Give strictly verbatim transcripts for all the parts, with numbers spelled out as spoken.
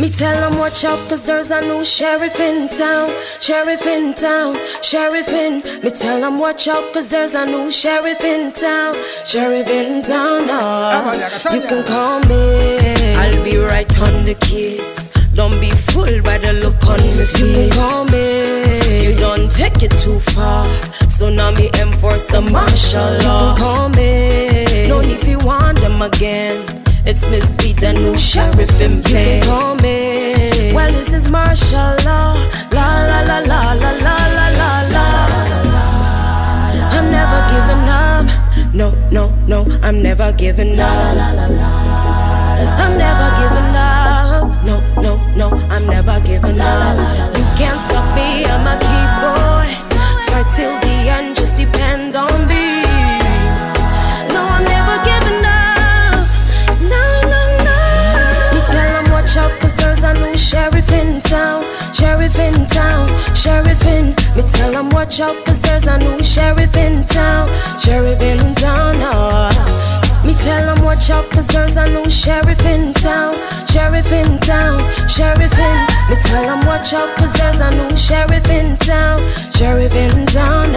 Me tell them watch out cause there's a new sheriff in town. Sheriff in town, sheriff in. Me tell them watch out cause there's a new sheriff in town. Sheriff in town, oh. You can call me, I'll be right on the case. Don't be fooled by the look on me face. You can call me, you don't take it too far. So now me enforce the martial law. You can call me, no need if you want them again. It's Miss V, the new sheriff in play. You can call me, well this is martial law. La la la la la la la la la. I'm never giving up. No, no, no, I'm never giving up. I'm never giving up. No, no, no, I'm never giving up. You can't stop me, I'ma keep going. For till the end, just depend on me. No, I'm never giving up. No, no, no. Me tell them watch out cause there's a new sheriff in town. Sheriff in town, sheriff in. Me tell them watch out cause there's a new sheriff in town. Sheriff in town, oh. Me tell them watch out cause there's a new sheriff in town. Sheriff in town, sheriff in. Me tell them watch out cause there's a new sheriff in town. Sheriff in town,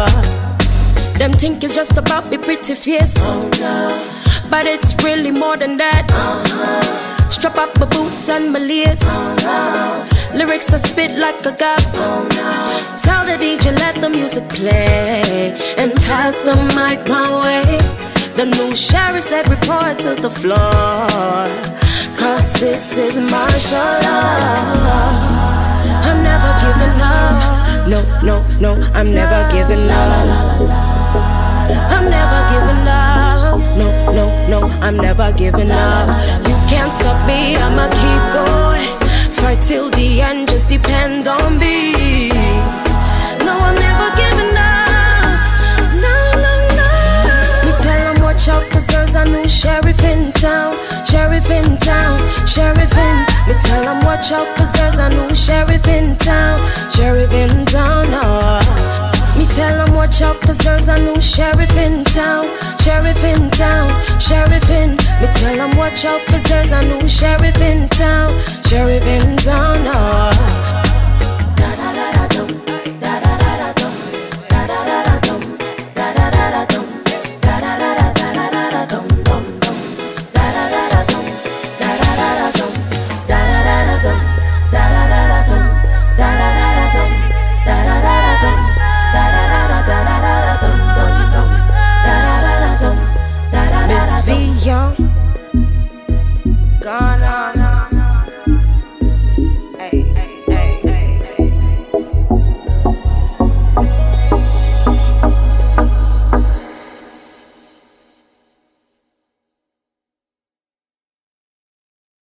oh. Them think it's just about me pretty face, oh no. But it's really more than that, uh-huh. Strap up my boots and my lace, oh no. Lyrics I spit like a gap, oh no. Tell the D J let the music play and pass the mic my way. The new sheriff said report to the floor, cause this is martial law. I'm never giving up. No, no, no, I'm never giving up. I'm never giving up. No, no, no, I'm never giving up. You can't stop me, I'ma keep going. Fight till the end, just depend on me. No, I'm never giving up. No, no, no. Me tell them watch out cause there's a new sheriff in town. Sheriff in town, sheriff in. Me tell them watch out cause there's a new sheriff in town. Sheriff in town, oh. Me tell them watch out cause there's a new sheriff in town. Sheriff in town, sheriff in. Me tell them watch out cause there's a new sheriff in town.